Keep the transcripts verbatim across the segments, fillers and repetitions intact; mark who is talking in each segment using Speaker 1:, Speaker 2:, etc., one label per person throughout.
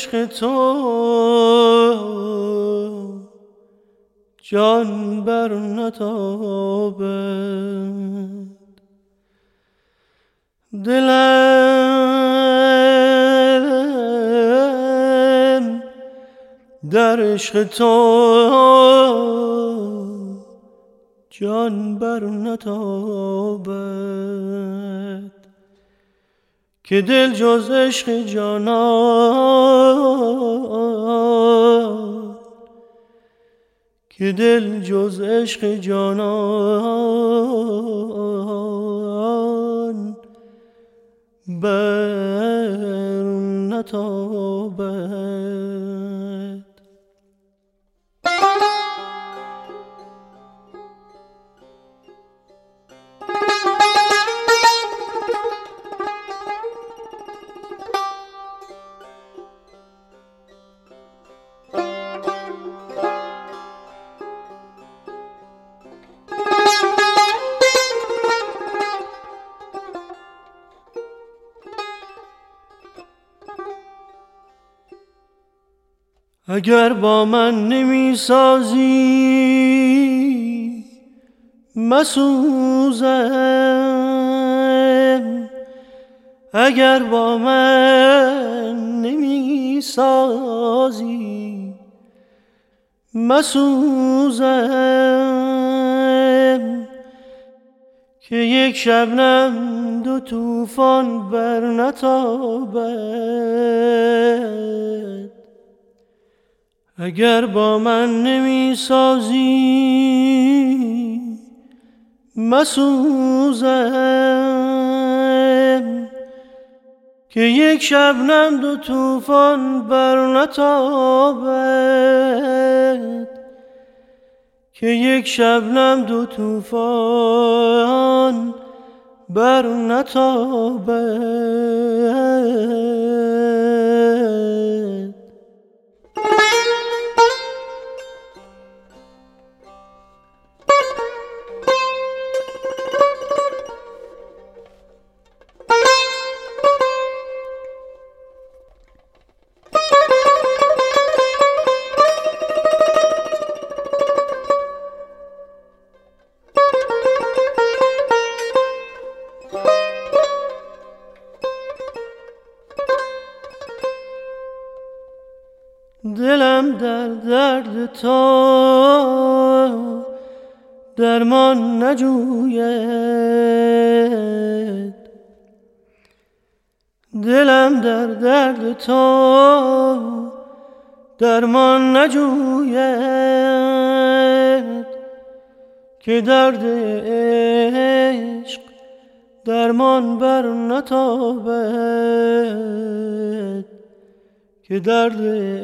Speaker 1: عشق تو جان بر نتابد، دلم در عشق تو جان بر نتابد، که دل جز عشق جانان، که دل جز عشق جانان بر نتابد. اگر با من نمی سازی مسوزم، اگر با من نمی سازی مسوزم، که یک شبنم دو طوفان بر نتابد. اگر با من نمی سازی مسوزم، که یک شبنم دو طوفان بر نتابد، که یک شبنم دو طوفان بر نتابد. دلم در درد تو درمان نجوید، دلم در درد تو درمان نجوید، که درد عشق درمان بر نتابد، که درد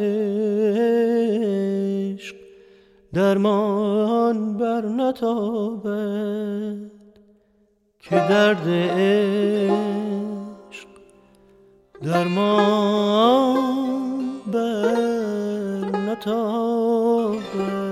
Speaker 1: عشق درمان بر نتابد، که درد عشق درمان بر نتابد.